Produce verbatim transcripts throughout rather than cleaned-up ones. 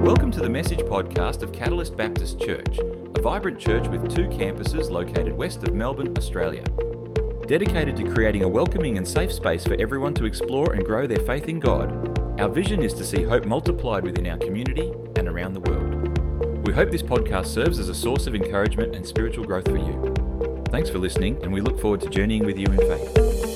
Welcome to the Message podcast of Catalyst Baptist Church, a vibrant church with two campuses located west of Melbourne, Australia. Dedicated to creating a welcoming and safe space for everyone to explore and grow their faith in God, our vision is to see hope multiplied within our community and around the world. We hope this podcast serves as a source of encouragement and spiritual growth for you. Thanks for listening, and we look forward to journeying with you in faith.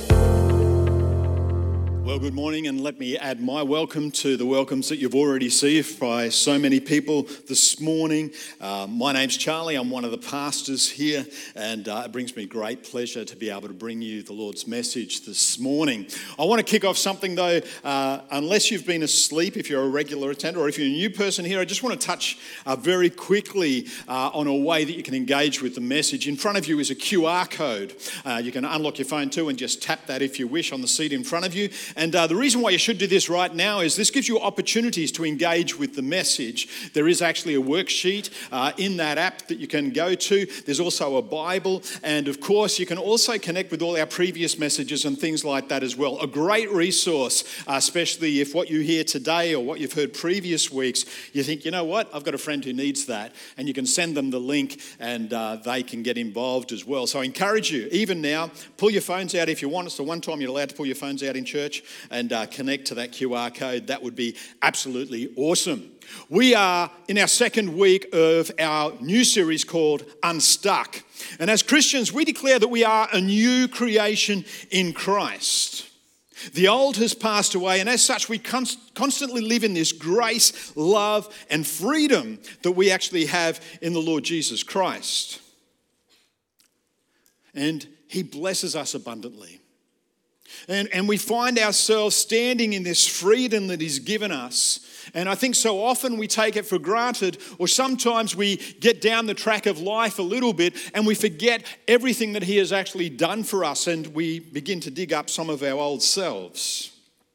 Well, good morning, and let me add my welcome to the welcomes that you've already received by so many people this morning. Uh, my name's Charlie. I'm one of the pastors here, and uh, it brings me great pleasure to be able to bring you the Lord's message this morning. I want to kick off something, though, uh, unless you've been asleep, if you're a regular attender, or if you're a new person here, I just want to touch uh, very quickly uh, on a way that you can engage with the message. In front of you is a Q R code. Uh, you can unlock your phone too and just tap that if you wish on the seat in front of you. And uh, the reason why you should do this right now is this gives you opportunities to engage with the message. There is actually a worksheet uh, in that app that you can go to. There's also a Bible. And of course, you can also connect with all our previous messages and things like that as well. A great resource, uh, especially if what you hear today or what you've heard previous weeks, you think, you know what, I've got a friend who needs that. And you can send them the link and uh, they can get involved as well. So I encourage you, even now, pull your phones out if you want. It's the one time you're allowed to pull your phones out in church and uh, connect to that Q R code. That would be absolutely awesome. We are in our second week of our new series called Unstuck. And as Christians, we declare that we are a new creation in Christ. The old has passed away, and as such, we const- constantly live in this grace, love, and freedom that we actually have in the Lord Jesus Christ. And He blesses us abundantly. And, and we find ourselves standing in this freedom that He's given us. And I think so often we take it for granted, or sometimes we get down the track of life a little bit and we forget everything that He has actually done for us, and we begin to dig up some of our old selves.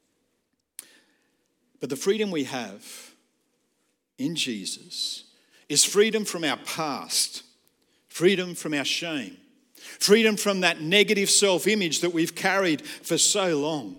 But the freedom we have in Jesus is freedom from our past, freedom from our shame, freedom from that negative self-image that we've carried for so long.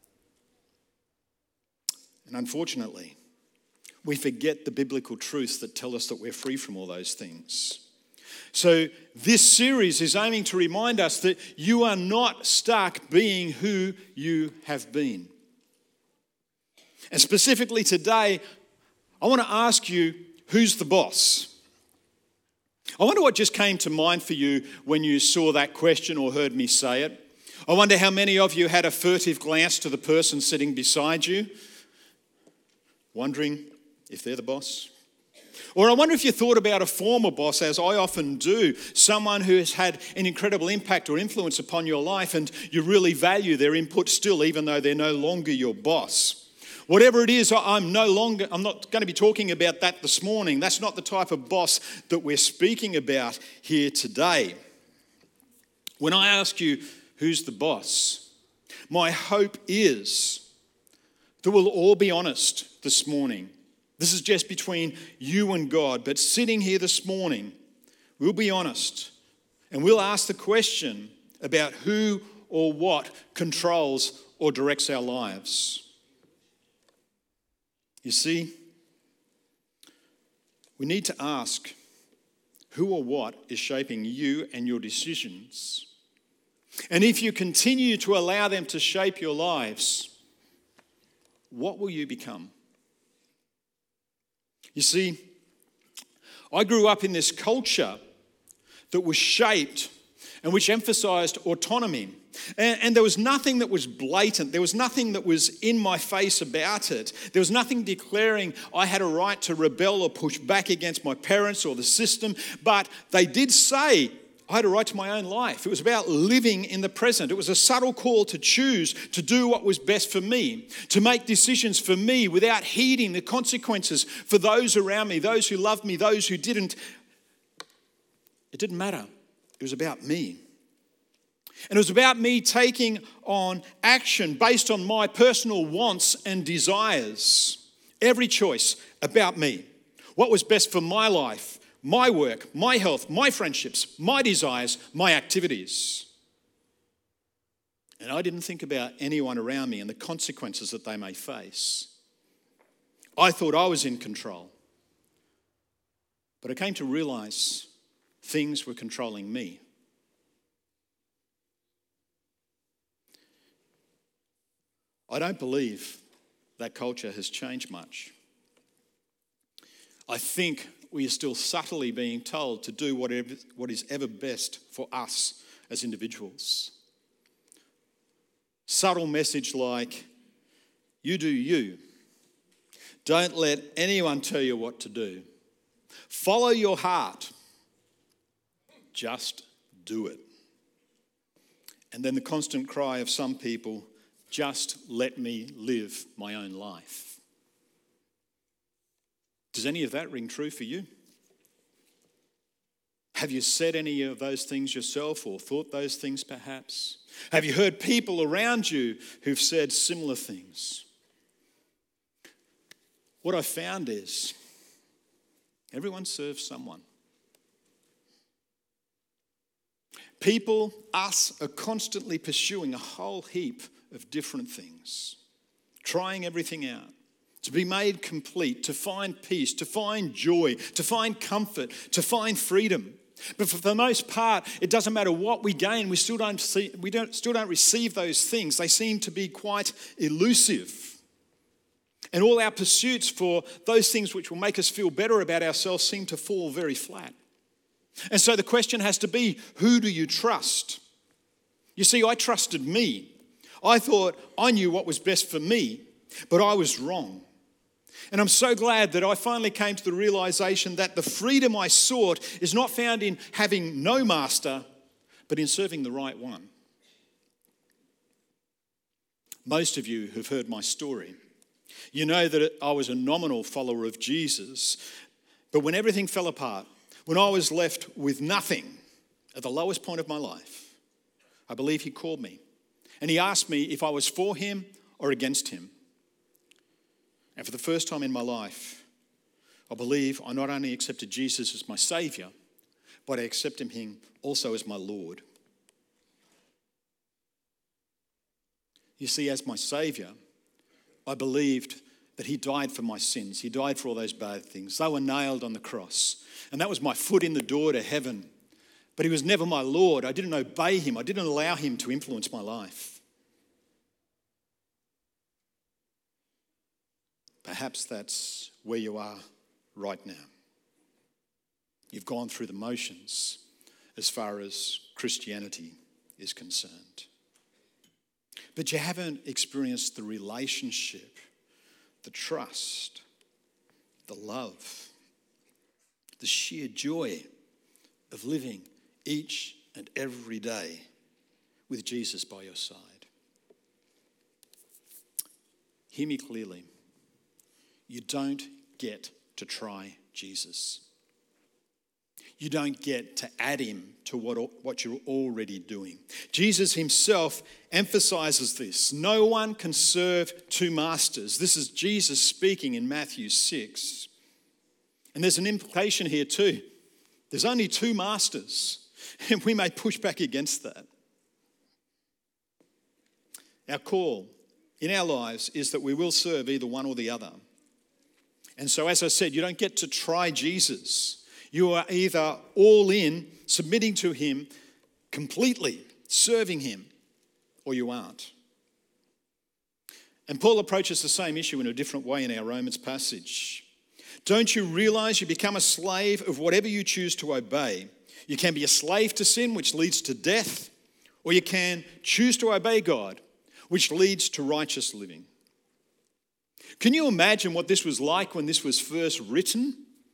And unfortunately, we forget the biblical truths that tell us that we're free from all those things. So this series is aiming to remind us that you are not stuck being who you have been. And specifically today, I want to ask you, who's the boss? I wonder what just came to mind for you when you saw that question or heard me say it. I wonder how many of you had a furtive glance to the person sitting beside you, wondering if they're the boss. Or I wonder if you thought about a former boss, as I often do, someone who has had an incredible impact or influence upon your life, and you really value their input still, even though they're no longer your boss. Whatever it is, I'm no longer, I'm not going to be talking about that this morning. That's not the type of boss that we're speaking about here today. When I ask you, who's the boss? My hope is that we'll all be honest this morning. This is just between you and God, but sitting here this morning, we'll be honest and we'll ask the question about who or what controls or directs our lives. You see, we need to ask who or what is shaping you and your decisions. And if you continue to allow them to shape your lives, what will you become? You see, I grew up in this culture that was shaped and which emphasized autonomy. And, and there was nothing that was blatant. There was nothing that was in my face about it. There was nothing declaring I had a right to rebel or push back against my parents or the system. But they did say I had a right to my own life. It was about living in the present. It was a subtle call to choose to do what was best for me, to make decisions for me without heeding the consequences for those around me, those who loved me, those who didn't. It didn't matter. It was about me. And it was about me taking on action based on my personal wants and desires. Every choice about me. What was best for my life, my work, my health, my friendships, my desires, my activities. And I didn't think about anyone around me and the consequences that they may face. I thought I was in control. But I came to realize things were controlling me. I don't believe that culture has changed much. I think we are still subtly being told to do whatever, what is ever best for us as individuals. Subtle message like, you do you. Don't let anyone tell you what to do. Follow your heart. Just do it. And then the constant cry of some people, just let me live my own life. Does any of that ring true for you? Have you said any of those things yourself or thought those things perhaps? Have you heard people around you who've said similar things? What I found is everyone serves someone. People, us, are constantly pursuing a whole heap of different things, trying everything out, to be made complete, to find peace, to find joy, to find comfort, to find freedom. But for the most part, it doesn't matter what we gain, we still don't see, we don't still don't receive those things. They seem to be quite elusive. And all our pursuits for those things which will make us feel better about ourselves seem to fall very flat. And so the question has to be, who do you trust? You see, I trusted me. I thought I knew what was best for me, but I was wrong. And I'm so glad that I finally came to the realization that the freedom I sought is not found in having no master, but in serving the right one. Most of you have heard my story. You know that I was a nominal follower of Jesus, but when everything fell apart, when I was left with nothing at the lowest point of my life, I believe he called me and he asked me if I was for him or against him. And for the first time in my life, I believe I not only accepted Jesus as my Saviour, but I accepted him also as my Lord. You see, as my Saviour, I believed that he died for my sins. He died for all those bad things. They were nailed on the cross. And that was my foot in the door to heaven. But he was never my Lord. I didn't obey him. I didn't allow him to influence my life. Perhaps that's where you are right now. You've gone through the motions as far as Christianity is concerned. But you haven't experienced the relationship, the trust, the love, the sheer joy of living each and every day with Jesus by your side. Hear me clearly. You don't get to try Jesus. You don't get to add him to what, what you're already doing. Jesus himself emphasizes this. No one can serve two masters. This is Jesus speaking in Matthew six. And there's an implication here too. There's only two masters, and we may push back against that. Our call in our lives is that we will serve either one or the other. And so, as I said, you don't get to try Jesus. You are either all in, submitting to him completely, serving him, or you aren't. And Paul approaches the same issue in a different way in our Romans passage. Don't you realize you become a slave of whatever you choose to obey? You can be a slave to sin, which leads to death, or you can choose to obey God, which leads to righteous living. Can you imagine what this was like when this was first written?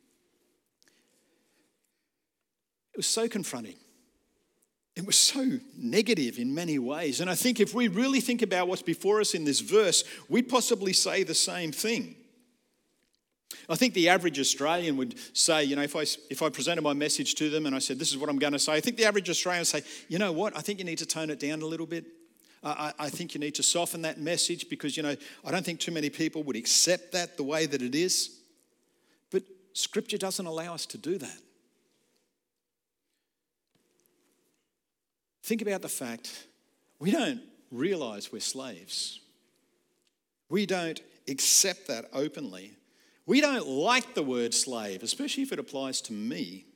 It was so confronting. It was so negative in many ways. And I think if we really think about what's before us in this verse, we'd possibly say the same thing. I think the average Australian would say, you know, if I, if I presented my message to them and I said, this is what I'm going to say, I think the average Australian would say, you know what, I think you need to tone it down a little bit. I, I think you need to soften that message because, you know, I don't think too many people would accept that the way that it is. But Scripture doesn't allow us to do that. Think about the fact we don't realise we're slaves. We don't accept that openly We don't like the word slave, especially if it applies to me.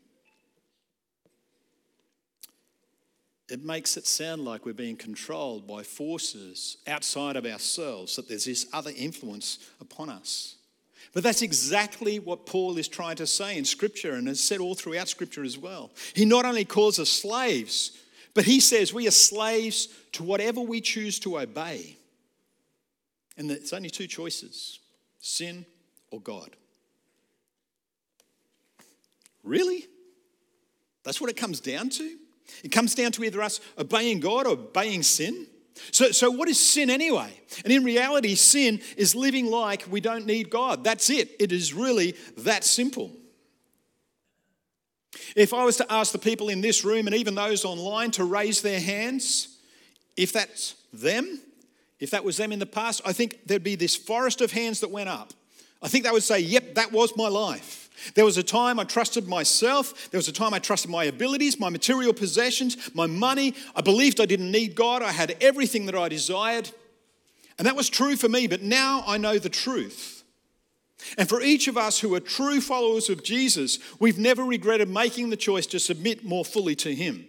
It makes it sound like we're being controlled by forces outside of ourselves, that there's this other influence upon us. But that's exactly what Paul is trying to say in Scripture, and has said all throughout Scripture as well. He not only calls us slaves, but he says we are slaves to whatever we choose to obey. And there's only two choices, sin or God. Really? That's what it comes down to? It comes down to either us obeying God or obeying sin. So, so what is sin anyway? And in reality, sin is living like we don't need God. That's it. It is really that simple. If I was to ask the people in this room and even those online to raise their hands, if that's them, if that was them in the past, I think there'd be this forest of hands that went up. I think they would say, yep, that was my life. There was a time I trusted myself. There was a time I trusted my abilities, my material possessions, my money. I believed I didn't need God. I had everything that I desired. And that was true for me, but now I know the truth. And for each of us who are true followers of Jesus, we've never regretted making the choice to submit more fully to him.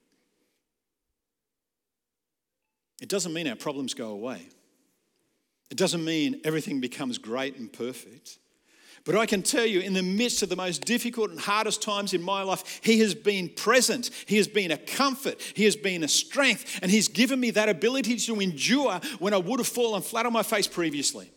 It doesn't mean our problems go away. It doesn't mean everything becomes great and perfect. But I can tell you, in the midst of the most difficult and hardest times in my life, he has been present. He has been a comfort. He has been a strength. And he's given me that ability to endure when I would have fallen flat on my face previously.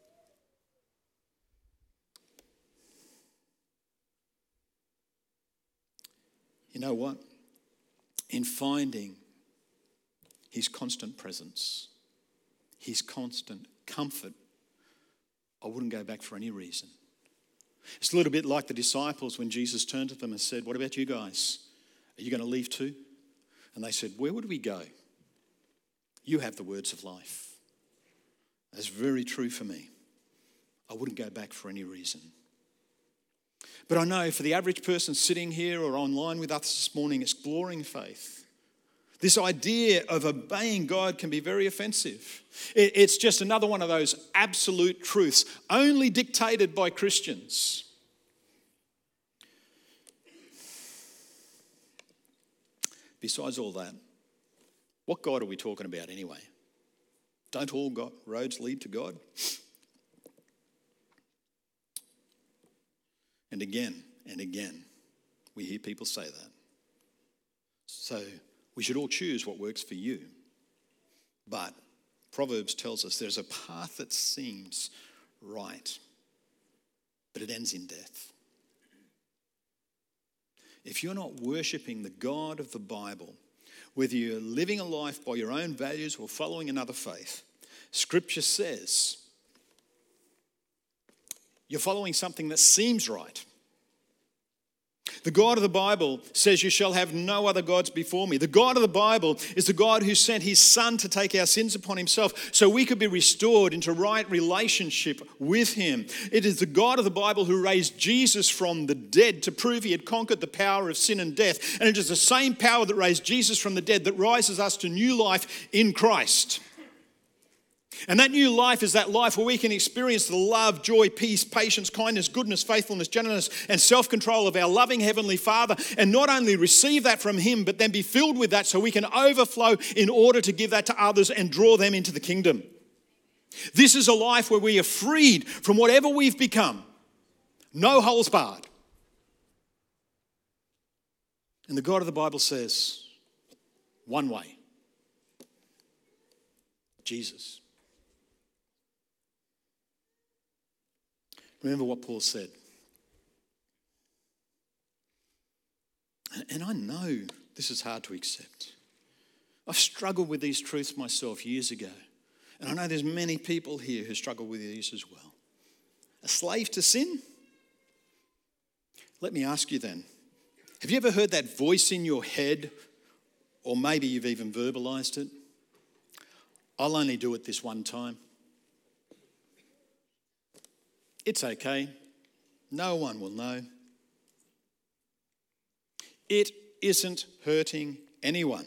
You know what? In finding his constant presence, his constant comfort, I wouldn't go back for any reason. It's a little bit like the disciples when Jesus turned to them and said, what about you guys? Are you going to leave too? And they said, where would we go? You have the words of life. That's very true for me. I wouldn't go back for any reason. But I know for the average person sitting here or online with us this morning, exploring faith, this idea of obeying God can be very offensive. It's just another one of those absolute truths only dictated by Christians. Besides all that, what God are we talking about anyway? Don't all God, roads lead to God? And again and again, we hear people say that. So we should all choose what works for you. But Proverbs tells us there's a path that seems right, but it ends in death. If you're not worshipping the God of the Bible, whether you're living a life by your own values or following another faith, Scripture says you're following something that seems right. The God of the Bible says, you shall have no other gods before me. The God of the Bible is the God who sent his Son to take our sins upon himself so we could be restored into right relationship with him. It is the God of the Bible who raised Jesus from the dead to prove he had conquered the power of sin and death. And it is the same power that raised Jesus from the dead that rises us to new life in Christ. And that new life is that life where we can experience the love, joy, peace, patience, kindness, goodness, faithfulness, gentleness, and self-control of our loving Heavenly Father, and not only receive that from him, but then be filled with that so we can overflow in order to give that to others and draw them into the kingdom. This is a life where we are freed from whatever we've become. No holes barred. And the God of the Bible says, one way. Jesus. Remember what Paul said. And I know this is hard to accept. I've struggled with these truths myself years ago. And I know there's many people here who struggle with these as well. A slave to sin? Let me ask you then, have you ever heard that voice in your head, or maybe you've even verbalized it? I'll only do it this one time. It's okay. No one will know. It isn't hurting anyone.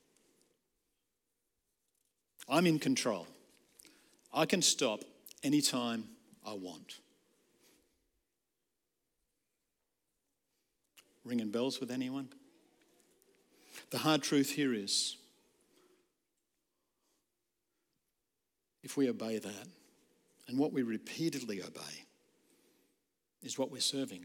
I'm in control. I can stop anytime I want. ringing bells with anyone? The hard truth here is, if we obey that, and what we repeatedly obey, is what we're serving.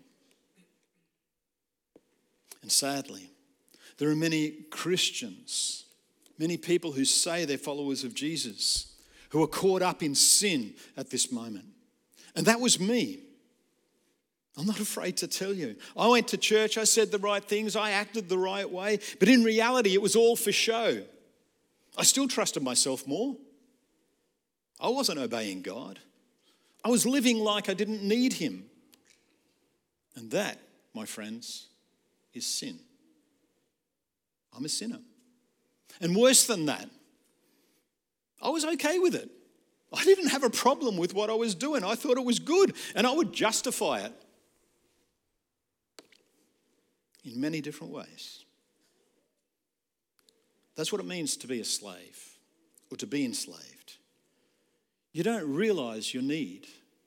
And sadly, there are many Christians, many people who say they're followers of Jesus, who are caught up in sin at this moment. And that was me. I'm not afraid to tell you. I went to church, I said the right things, I acted the right way, but in reality it was all for show. I still trusted myself more. I wasn't obeying God. I was living like I didn't need him. And that, my friends, is sin. I'm a sinner. And worse than that, I was okay with it. I didn't have a problem with what I was doing. I thought it was good, and I would justify it in many different ways. That's what it means to be a slave or to be enslaved. You don't realize your need.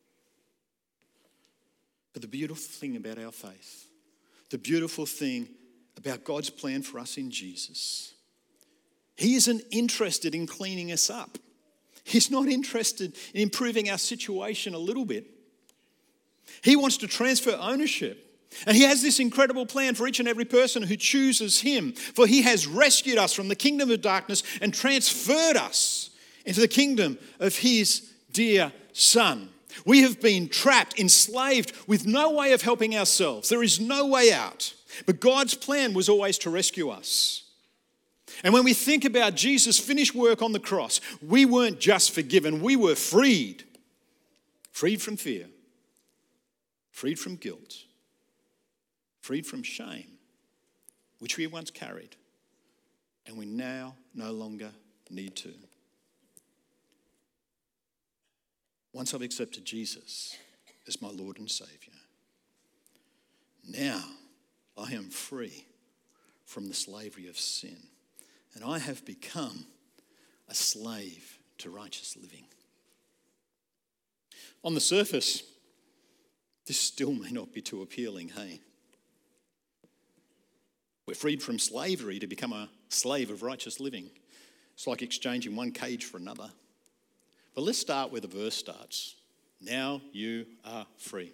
But the beautiful thing about our faith, the beautiful thing about God's plan for us in Jesus, he isn't interested in cleaning us up. He's not interested in improving our situation a little bit. He wants to transfer ownership. And he has this incredible plan for each and every person who chooses him. For he has rescued us from the kingdom of darkness and transferred us into the kingdom of his dear Son. We have been trapped, enslaved, with no way of helping ourselves. There is no way out. But God's plan was always to rescue us. And when we think about Jesus' finished work on the cross, we weren't just forgiven, we were freed. Freed from fear, freed from guilt, freed from shame, which we once carried, and we now no longer need to. Once I've accepted Jesus as my Lord and Saviour, now I am free from the slavery of sin, and I have become a slave to righteous living. On the surface, this still may not be too appealing, hey? We're freed from slavery to become a slave of righteous living. It's like exchanging one cage for another. But let's start where the verse starts. Now you are free.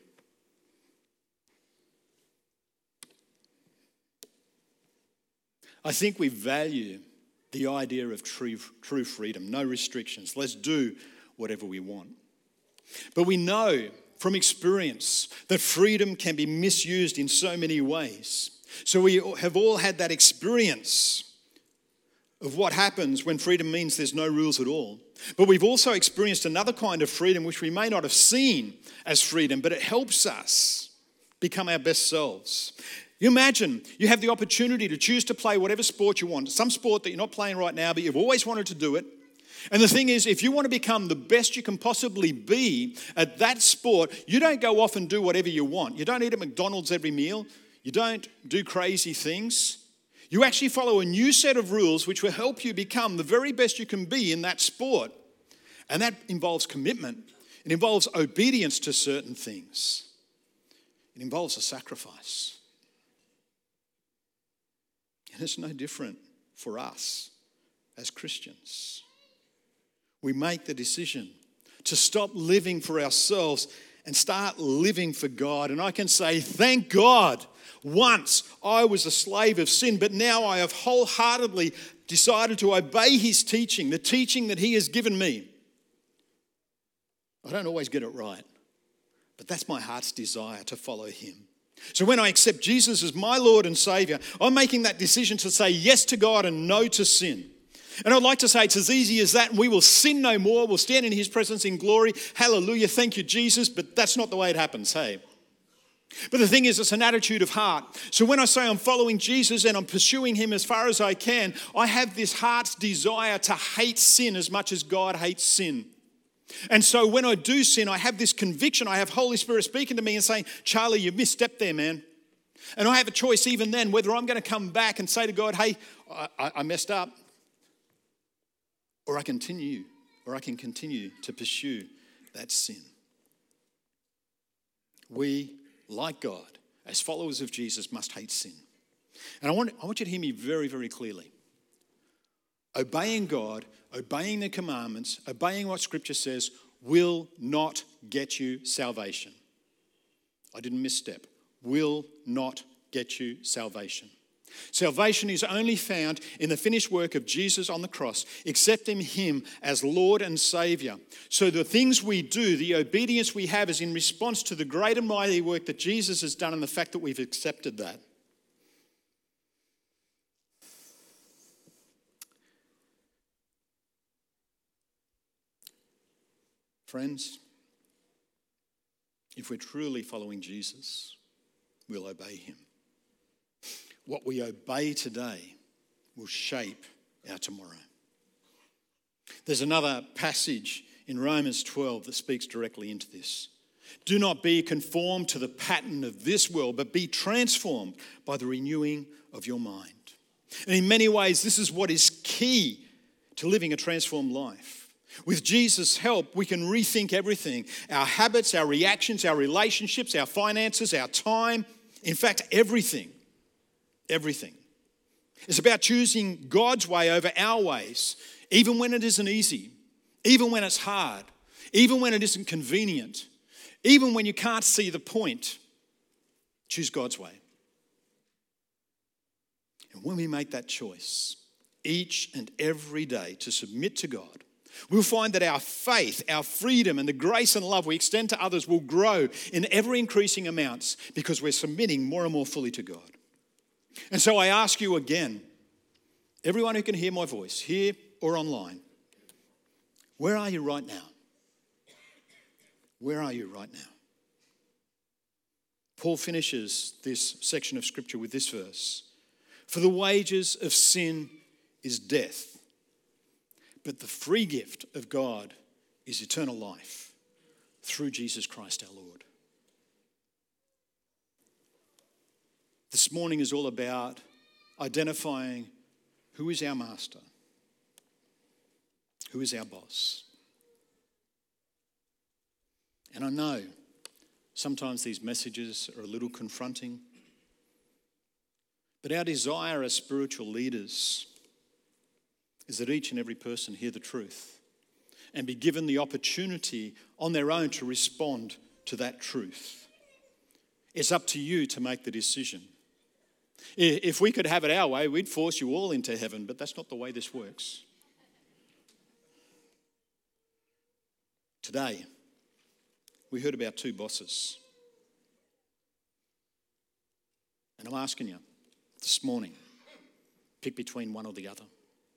I think we value the idea of true, true freedom, no restrictions. Let's do whatever we want. But we know from experience that freedom can be misused in so many ways. So we have all had that experience of what happens when freedom means there's no rules at all. But we've also experienced another kind of freedom which we may not have seen as freedom, but it helps us become our best selves. You imagine you have the opportunity to choose to play whatever sport you want, some sport that you're not playing right now, but you've always wanted to do it. And the thing is, if you want to become the best you can possibly be at that sport, you don't go off and do whatever you want. You don't eat at McDonald's every meal. You don't do crazy things. You actually follow a new set of rules which will help you become the very best you can be in that sport. And that involves commitment. It involves obedience to certain things. It involves a sacrifice. And it's no different for us as Christians. We make the decision to stop living for ourselves and start living for God. And I can say, thank God, once I was a slave of sin, but now I have wholeheartedly decided to obey his teaching, the teaching that he has given me. I don't always get it right, but that's my heart's desire, to follow him. So when I accept Jesus as my Lord and Saviour, I'm making that decision to say yes to God and no to sin. And I'd like to say it's as easy as that, and we will sin no more. We'll stand in his presence in glory. Hallelujah, thank you, Jesus. But that's not the way it happens, hey? But the thing is, it's an attitude of heart. So when I say I'm following Jesus and I'm pursuing him as far as I can, I have this heart's desire to hate sin as much as God hates sin. And so when I do sin, I have this conviction. I have Holy Spirit speaking to me and saying, Charlie, you've misstepped there, man. And I have a choice even then whether I'm going to come back and say to God, hey, I, I messed up. Or I continue, or I can continue to pursue that sin. We, like God, as followers of Jesus, must hate sin. And I want, I want you to hear me very, very clearly. Obeying God, obeying the commandments, obeying what Scripture says will not get you salvation. I didn't misstep. Will not get you salvation. Salvation is only found in the finished work of Jesus on the cross, accepting him as Lord and Saviour. So the things we do, the obedience we have is in response to the great and mighty work that Jesus has done and the fact that we've accepted that. Friends, if we're truly following Jesus, we'll obey him. What we obey today will shape our tomorrow. There's another passage in Romans twelve that speaks directly into this. Do not be conformed to the pattern of this world, but be transformed by the renewing of your mind. And in many ways, this is what is key to living a transformed life. With Jesus' help, we can rethink everything. Our habits, our reactions, our relationships, our finances, our time. In fact, everything. Everything. It's about choosing God's way over our ways, even when it isn't easy, even when it's hard, even when it isn't convenient, even when you can't see the point. Choose God's way. And when we make that choice, each and every day to submit to God, we'll find that our faith, our freedom, and the grace and love we extend to others will grow in ever-increasing amounts because we're submitting more and more fully to God. And so I ask you again, everyone who can hear my voice, here or online, where are you right now? Where are you right now? Paul finishes this section of Scripture with this verse. For the wages of sin is death, but the free gift of God is eternal life through Jesus Christ our Lord. This morning is all about identifying who is our master, who is our boss. And I know sometimes these messages are a little confronting, but our desire as spiritual leaders is that each and every person hear the truth and be given the opportunity on their own to respond to that truth. It's up to you to make the decision. If we could have it our way, we'd force you all into heaven, but that's not the way this works. Today, we heard about two bosses. And I'm asking you this morning, pick between one or the other.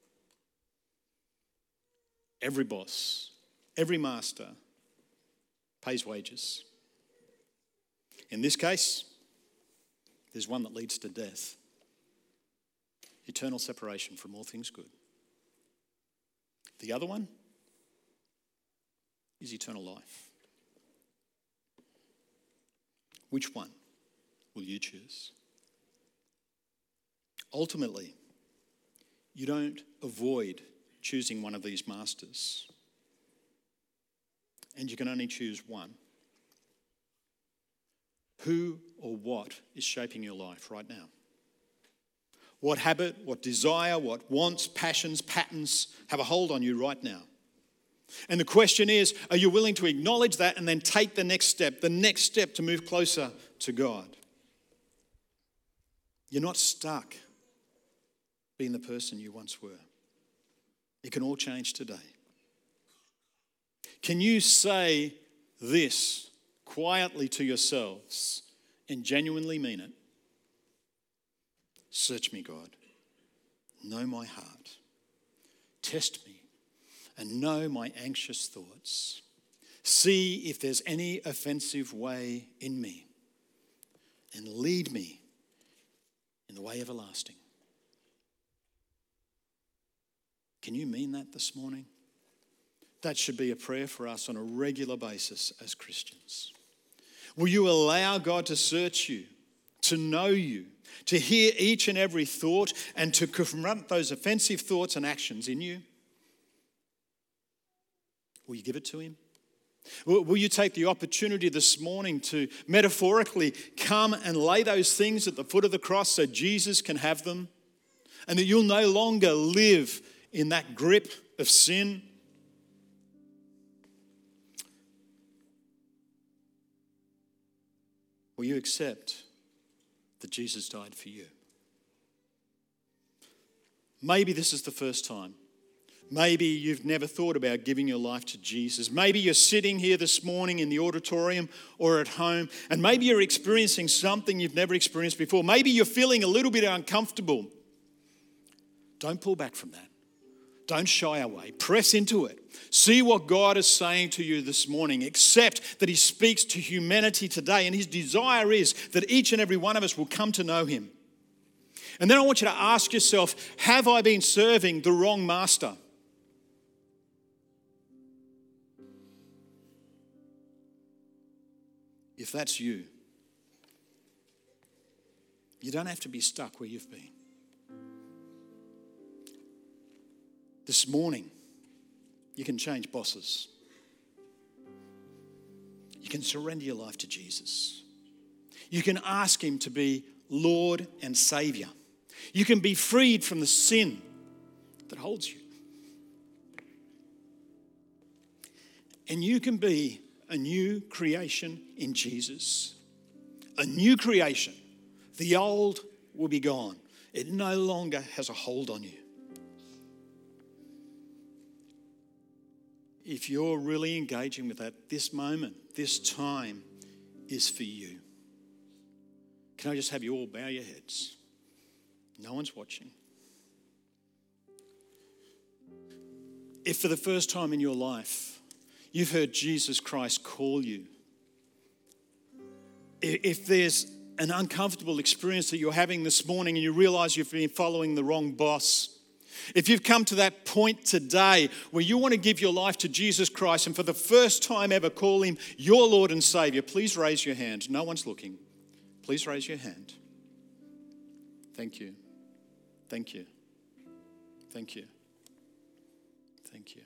Every boss, every master pays wages. In this case, there's one that leads to death. Eternal separation from all things good. The other one is eternal life. Which one will you choose? Ultimately, you don't avoid choosing one of these masters. And you can only choose one. Who or what is shaping your life right now? What habit, what desire, what wants, passions, patterns have a hold on you right now? And the question is, are you willing to acknowledge that and then take the next step, the next step to move closer to God? You're not stuck being the person you once were. It can all change today. Can you say this quietly to yourselves and genuinely mean it? Search me, God. Know my heart. Test me and know my anxious thoughts. See if there's any offensive way in me and lead me in the way everlasting. Can you mean that this morning? That should be a prayer for us on a regular basis as Christians. Will you allow God to search you, to know you, to hear each and every thought and to confront those offensive thoughts and actions in you? Will you give it to him? Will, will you take the opportunity this morning to metaphorically come and lay those things at the foot of the cross so Jesus can have them? And that you'll no longer live in that grip of sin? Will you accept that Jesus died for you? Maybe this is the first time. Maybe you've never thought about giving your life to Jesus. Maybe you're sitting here this morning in the auditorium or at home, and maybe you're experiencing something you've never experienced before. Maybe you're feeling a little bit uncomfortable. Don't pull back from that. Don't shy away. Press into it. See what God is saying to you this morning. Accept that He speaks to humanity today, and His desire is that each and every one of us will come to know Him. And then I want you to ask yourself, have I been serving the wrong master? If that's you, you don't have to be stuck where you've been. This morning, you can change bosses. You can surrender your life to Jesus. You can ask Him to be Lord and Saviour. You can be freed from the sin that holds you. And you can be a new creation in Jesus. A new creation. The old will be gone. It no longer has a hold on you. If you're really engaging with that, this moment, this time is for you. Can I just have you all bow your heads? No one's watching. If for the first time in your life, you've heard Jesus Christ call you, if there's an uncomfortable experience that you're having this morning and you realize you've been following the wrong boss, if you've come to that point today where you want to give your life to Jesus Christ and for the first time ever call Him your Lord and Saviour, please raise your hand. No one's looking. Please raise your hand. Thank you. Thank you. Thank you. Thank you.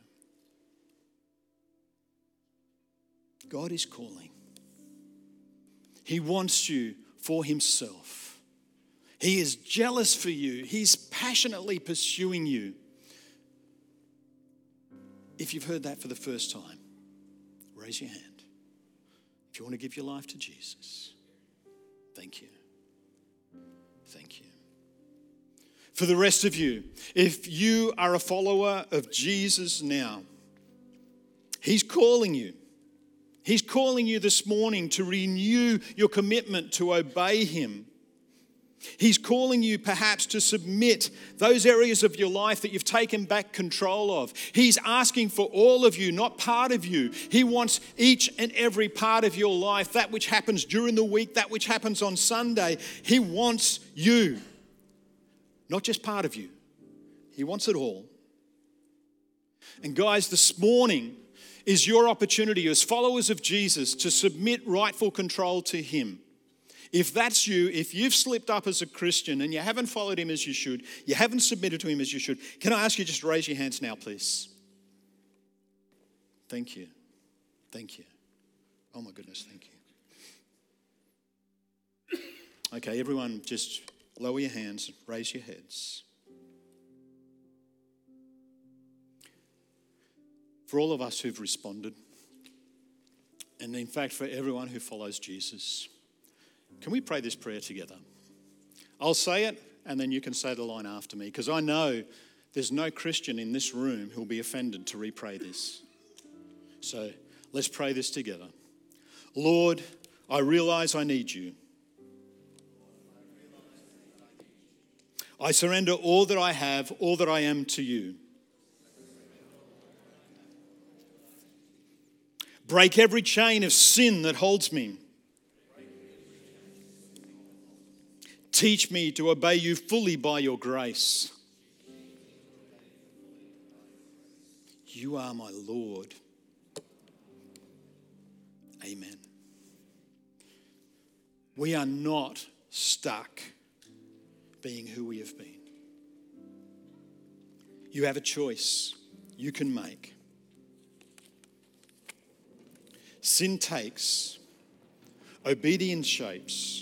God is calling. He wants you for Himself. He is jealous for you. He's passionately pursuing you. If you've heard that for the first time, raise your hand. If you want to give your life to Jesus, thank you. Thank you. For the rest of you, if you are a follower of Jesus now, He's calling you. He's calling you this morning to renew your commitment to obey Him. He's calling you perhaps to submit those areas of your life that you've taken back control of. He's asking for all of you, not part of you. He wants each and every part of your life, that which happens during the week, that which happens on Sunday. He wants you, not just part of you. He wants it all. And guys, this morning is your opportunity as followers of Jesus to submit rightful control to Him. If that's you, if you've slipped up as a Christian and you haven't followed Him as you should, you haven't submitted to Him as you should, can I ask you just raise your hands now, please? Thank you. Thank you. Oh my goodness, thank you. Okay, everyone just lower your hands, raise your heads. For all of us who've responded, and in fact for everyone who follows Jesus, can we pray this prayer together? I'll say it and then you can say the line after me, because I know there's no Christian in this room who'll be offended to re-pray this. So let's pray this together. Lord, I realize I need you. I surrender all that I have, all that I am to you. Break every chain of sin that holds me. Teach me to obey you fully by your grace. You are my Lord. Amen. We are not stuck being who we have been. You have a choice you can make. Sin takes, obedience shapes.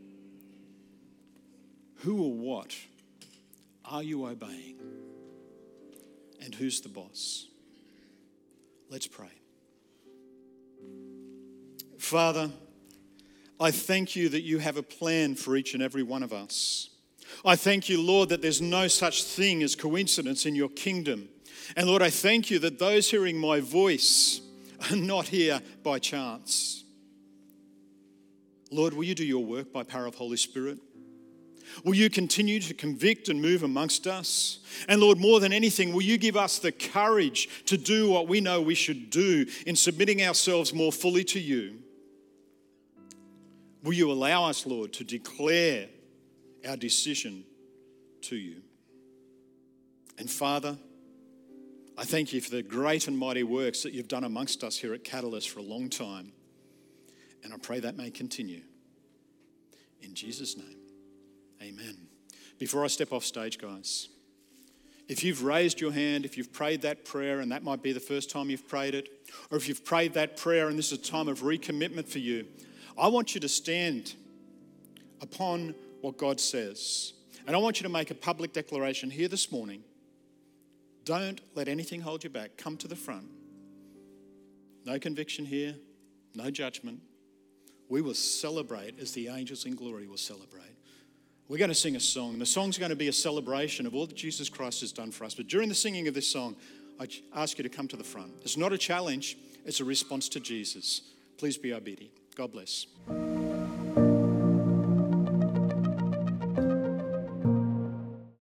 Who or what are you obeying? And who's the boss? Let's pray. Father, I thank you that you have a plan for each and every one of us. I thank you, Lord, that there's no such thing as coincidence in your kingdom. And Lord, I thank you that those hearing my voice are not here by chance. Lord, will you do your work by power of Holy Spirit? Will you continue to convict and move amongst us? And Lord, more than anything, will you give us the courage to do what we know we should do in submitting ourselves more fully to you? Will you allow us, Lord, to declare our decision to you? And Father, I thank you for the great and mighty works that you've done amongst us here at Catalyst for a long time. And I pray that may continue. In Jesus' name. Amen. Before I step off stage, guys, if you've raised your hand, if you've prayed that prayer, and that might be the first time you've prayed it, or if you've prayed that prayer and this is a time of recommitment for you, I want you to stand upon what God says. And I want you to make a public declaration here this morning. Don't let anything hold you back. Come to the front. No conviction here, no judgment. We will celebrate as the angels in glory will celebrate. We're going to sing a song. The song's going to be a celebration of all that Jesus Christ has done for us. But during the singing of this song, I ask you to come to the front. It's not a challenge. It's a response to Jesus. Please be obedient. God bless.